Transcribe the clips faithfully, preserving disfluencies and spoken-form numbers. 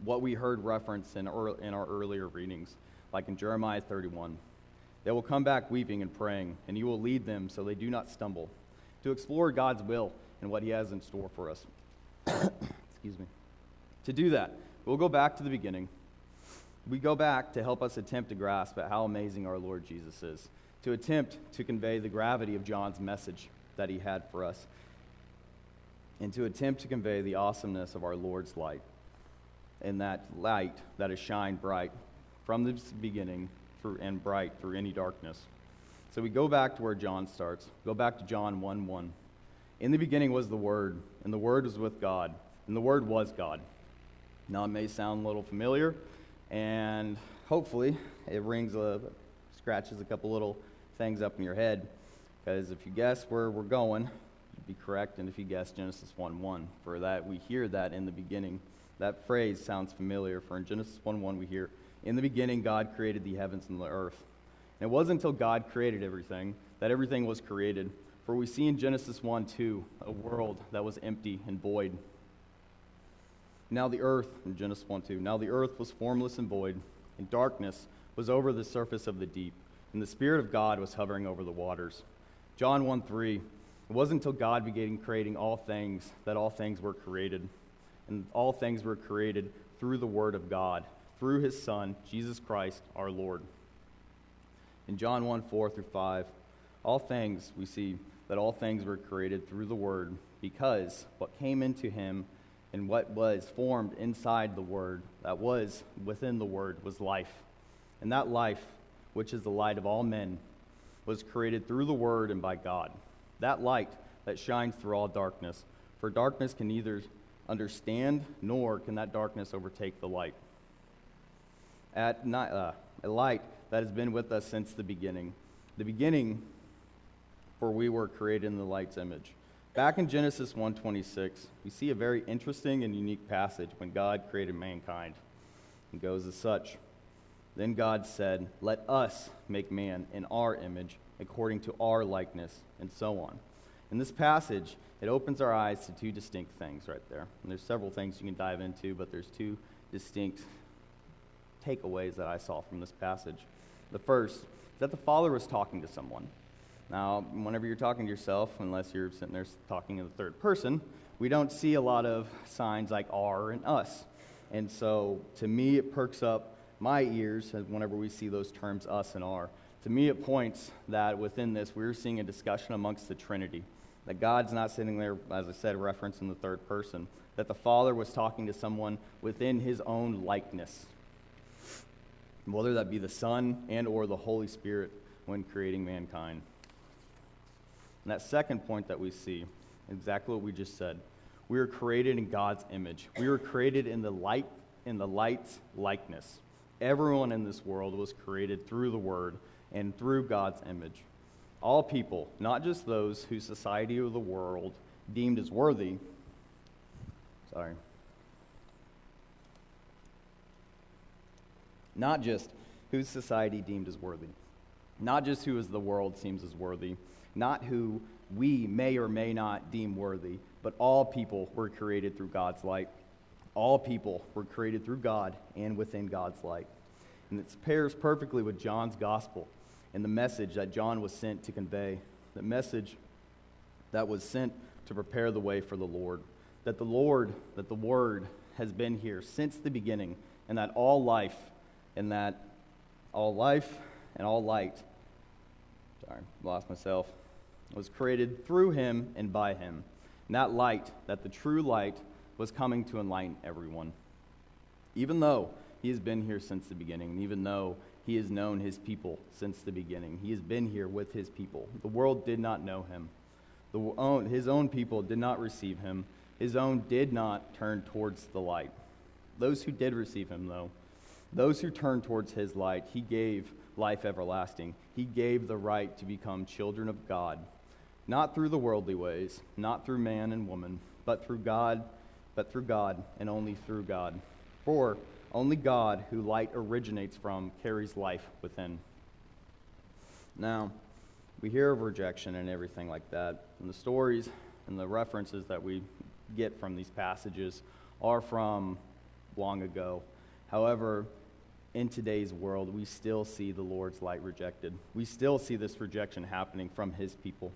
what we heard referenced in our, in our earlier readings, like in Jeremiah thirty-one. They will come back weeping and praying, and you will lead them so they do not stumble, to explore God's will and what he has in store for us. Excuse me. To do that, we'll go back to the beginning. We go back to help us attempt to grasp at how amazing our Lord Jesus is, to attempt to convey the gravity of John's message that he had for us, and to attempt to convey the awesomeness of our Lord's light, and that light that has shined bright from the beginning through, and bright through any darkness. So we go back to where John starts. Go back to John one one. In the beginning was the Word, and the Word was with God, and the Word was God. Now it may sound a little familiar, and hopefully it rings a, scratches a couple little things up in your head, because if you guess where we're going, you'd be correct, and if you guess Genesis one one, for that we hear that in the beginning. That phrase sounds familiar, for in Genesis one one we hear, in the beginning God created the heavens and the earth. And it wasn't until God created everything that everything was created, for we see in Genesis one two a world that was empty and void. Now the earth, in Genesis one two, now the earth was formless and void, and darkness was over the surface of the deep, and the Spirit of God was hovering over the waters. John one three, it wasn't until God began creating all things that all things were created. And all things were created through the Word of God, through His Son, Jesus Christ, our Lord. In John one four through five, all things, we see that all things were created through the Word, because what came into Him and what was formed inside the Word, that was within the Word, was life. And that life, which is the light of all men, was created through the Word and by God. That light that shines through all darkness, for darkness can neither understand, nor can that darkness overtake the light. At night, uh, a light that has been with us since the beginning. The beginning, for we were created in the light's image. Back in Genesis one twenty-six, we see a very interesting and unique passage when God created mankind. It goes as such. Then God said, let us make man in our image, according to our likeness, and so on. In this passage, it opens our eyes to two distinct things right there. And there's several things you can dive into, but there's two distinct takeaways that I saw from this passage. The first is that the Father was talking to someone. Now, whenever you're talking to yourself, unless you're sitting there talking in the third person, we don't see a lot of signs like our and us. And so, to me, it perks up my ears whenever we see those terms us and our. To me, it points that within this, we're seeing a discussion amongst the Trinity. That God's not sitting there, as I said, referenced in the third person. That the Father was talking to someone within His own likeness. Whether that be the Son and or the Holy Spirit when creating mankind. And that second point that we see, exactly what we just said. We were created in God's image. We were created in the light, in the light's likeness. Everyone in this world was created through the Word and through God's image. All people, not just those whose society or the world deemed as worthy, sorry, not just whose society deemed as worthy, not just who as the world seems as worthy, not who we may or may not deem worthy, but all people were created through God's light. All people were created through God and within God's light. And it pairs perfectly with John's gospel and the message that John was sent to convey, the message that was sent to prepare the way for the Lord, that the Lord, that the Word has been here since the beginning, and that all life, and that all life and all light, sorry, lost myself, was created through Him and by Him. And that light, that the true light, was coming to enlighten everyone. Even though He has been here since the beginning, and even though He has known His people since the beginning, He has been here with His people. The world did not know Him. The own, his own people did not receive Him. His own did not turn towards the light. Those who did receive Him, though, those who turned towards His light, He gave life everlasting. He gave the right to become children of God, not through the worldly ways, not through man and woman, but through God, but through God, and only through God. For only God, who light originates from, carries life within. Now, we hear of rejection and everything like that, and the stories and the references that we get from these passages are from long ago. However, in today's world, we still see the Lord's light rejected. We still see this rejection happening from his people.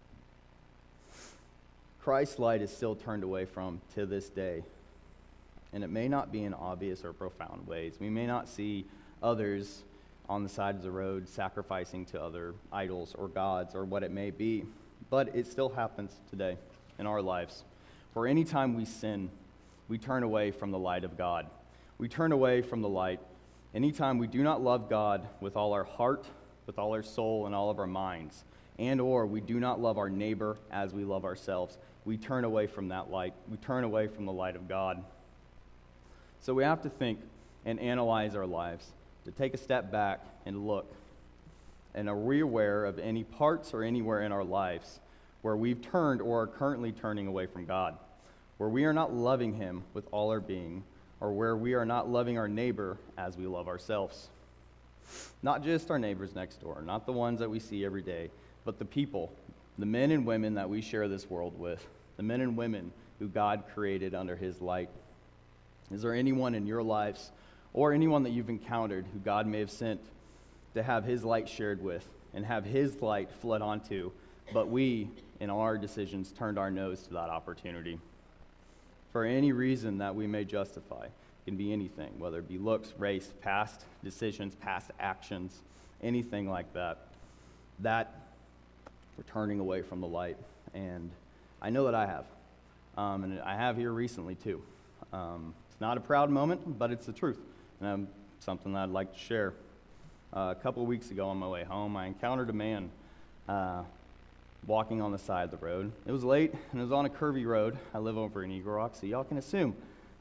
Christ's light is still turned away from to this day. And it may not be in obvious or profound ways. We may not see others on the side of the road sacrificing to other idols or gods or what it may be. But it still happens today in our lives. For any time we sin, we turn away from the light of God. We turn away from the light. Anytime we do not love God with all our heart, with all our soul, and all of our minds, and or we do not love our neighbor as we love ourselves, we turn away from that light. We turn away from the light of God. So we have to think and analyze our lives, to take a step back and look. And are we aware of any parts or anywhere in our lives where we've turned or are currently turning away from God, where we are not loving him with all our being, or where we are not loving our neighbor as we love ourselves? Not just our neighbors next door, not the ones that we see every day, but the people, the men and women that we share this world with, the men and women who God created under his light. Is there anyone in your lives or anyone that you've encountered who God may have sent to have his light shared with and have his light flood onto, but we, in our decisions, turned our nose to that opportunity? For any reason that we may justify. It can be anything, whether it be looks, race, past decisions, past actions, anything like that. That we're turning away from the light. And I know that I have. Um, and I have here recently too. Um, it's not a proud moment, but it's the truth. And um, something that I'd like to share. Uh, a couple of weeks ago on my way home, I encountered a man uh, walking on the side of the road. It was late, and it was on a curvy road. I live over in Eagle Rock, so y'all can assume.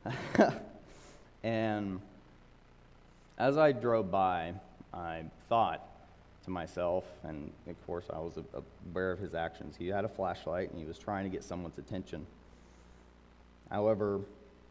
And as I drove by, I thought to myself, and of course I was aware of his actions. He had a flashlight, and he was trying to get someone's attention. However,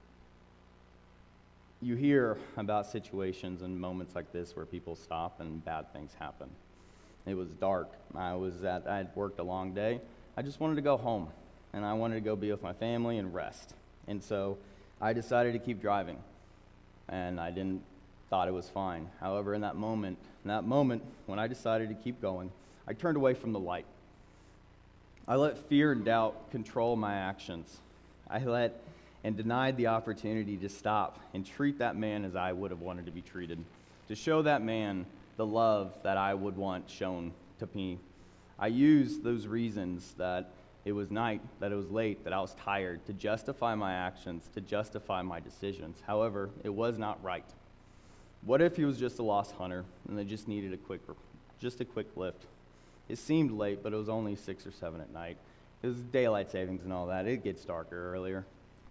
you hear about situations and moments like this where people stop and bad things happen. It was dark. I was at, I had worked a long day. I just wanted to go home, and I wanted to go be with my family and rest. And so I decided to keep driving, and I didn't thought it was fine. However, in that moment, in that moment when I decided to keep going, I turned away from the light. I let fear and doubt control my actions. I let and denied the opportunity to stop and treat that man as I would have wanted to be treated, to show that man the love that I would want shown to me. I used those reasons that it was night, that it was late, that I was tired, to justify my actions, to justify my decisions. However, it was not right. What if he was just a lost hunter and they just needed a quick, just a quick lift? It seemed late, but it was only six or seven at night. It was daylight savings and all that. It gets darker earlier.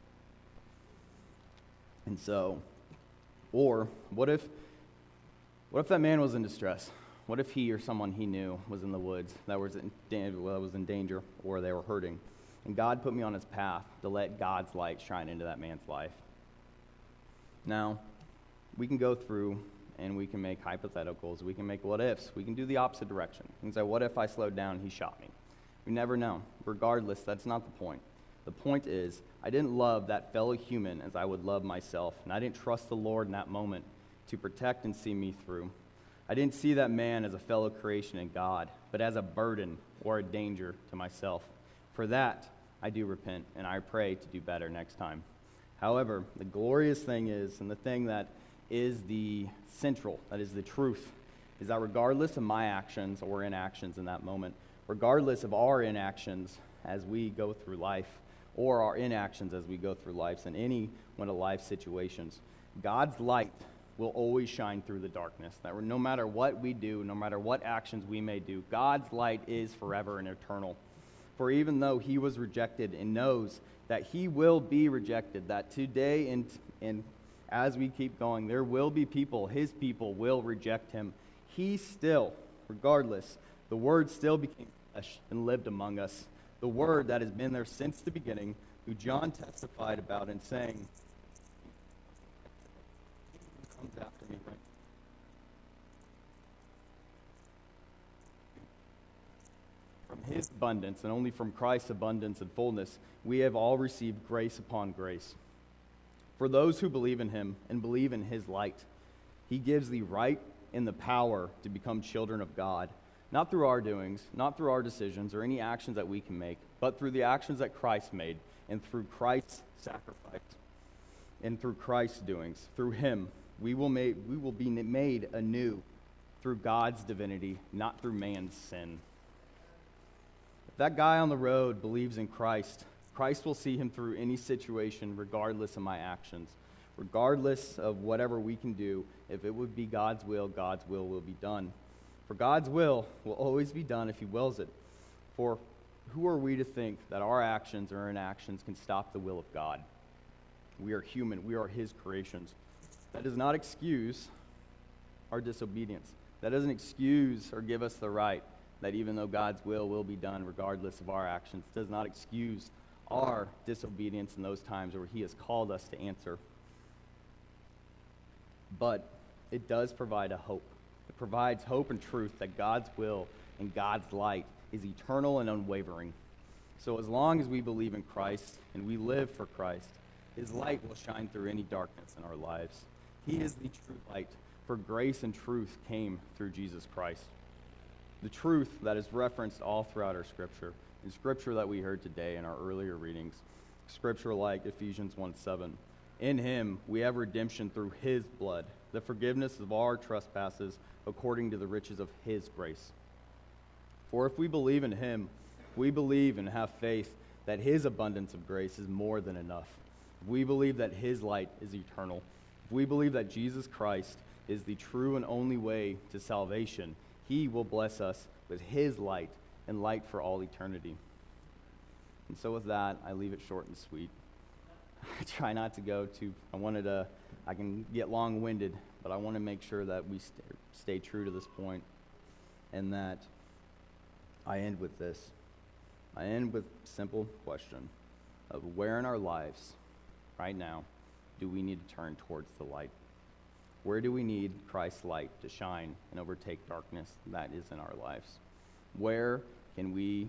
And so, or what if, what if that man was in distress? What if he or someone he knew was in the woods that was in, that was in danger, or they were hurting, and God put me on his path to let God's light shine into that man's life? Now, we can go through and we can make hypotheticals. We can make what ifs. We can do the opposite direction. We can say, what if I slowed down and he shot me? We never know. Regardless, that's not the point. The point is, I didn't love that fellow human as I would love myself, and I didn't trust the Lord in that moment to protect and see me through. I didn't see that man as a fellow creation in God, but as a burden or a danger to myself. For that, I do repent, and I pray to do better next time. However, the glorious thing is, and the thing that is the central, that is the truth, is that regardless of my actions or inactions in that moment, regardless of our inactions as we go through life, or our inactions as we go through life in any one of life situations, God's light will always shine through the darkness. That no matter what we do, no matter what actions we may do, God's light is forever and eternal. For even though he was rejected and knows that he will be rejected, that today and, and as we keep going, there will be people, his people will reject him, he still, regardless, the Word still became flesh and lived among us. The Word that has been there since the beginning, who John testified about and saying, who comes after me, right? From his abundance, and only from Christ's abundance and fullness, we have all received grace upon grace. For those who believe in him and believe in his light, he gives the right and the power to become children of God, not through our doings, not through our decisions or any actions that we can make, but through the actions that Christ made and through Christ's sacrifice and through Christ's doings. Through him, we will, make, we will be made anew through God's divinity, not through man's sin. If that guy on the road believes in Christ, Christ will see him through any situation regardless of my actions, regardless of whatever we can do. If it would be God's will, God's will will be done. For God's will will always be done if he wills it. For who are we to think that our actions or inactions can stop the will of God? We are human. We are his creations. That does not excuse our disobedience. That doesn't excuse or give us the right that even though God's will will be done regardless of our actions, does not excuse our disobedience in those times where he has called us to answer. But it does provide a hope. It provides hope and truth that God's will and God's light is eternal and unwavering. So as long as we believe in Christ and we live for Christ, his light will shine through any darkness in our lives. He is the true light, for grace and truth came through Jesus Christ. The truth that is referenced all throughout our scripture, in scripture that we heard today in our earlier readings, scripture like Ephesians one seven. In him we have redemption through his blood, the forgiveness of our trespasses according to the riches of his grace. For if we believe in him, we believe and have faith that his abundance of grace is more than enough. If we believe that his light is eternal, if we believe that Jesus Christ is the true and only way to salvation, he will bless us with his light and light for all eternity. And so with that, I leave it short and sweet. I try not to go too, I wanted to, I can get long-winded, but I want to make sure that we stay, stay true to this point, and that I end with this. I end with a simple question of where in our lives right now do we need to turn towards the light? Where do we need Christ's light to shine and overtake darkness that is in our lives? Where can we,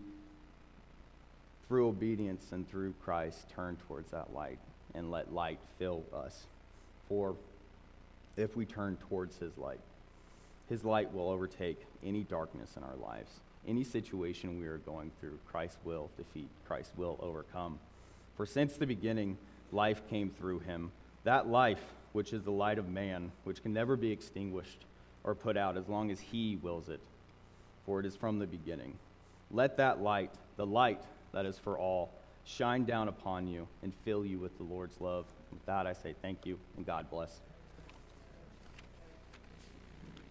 through obedience and through Christ, turn towards that light and let light fill us? For if we turn towards his light, his light will overtake any darkness in our lives. Any situation we are going through, Christ will defeat, Christ will overcome. For since the beginning, life came through him. That life, which is the light of man, which can never be extinguished or put out as long as he wills it, for it is from the beginning. Let that light, the light that is for all, shine down upon you and fill you with the Lord's love. With that, I say thank you, and God bless.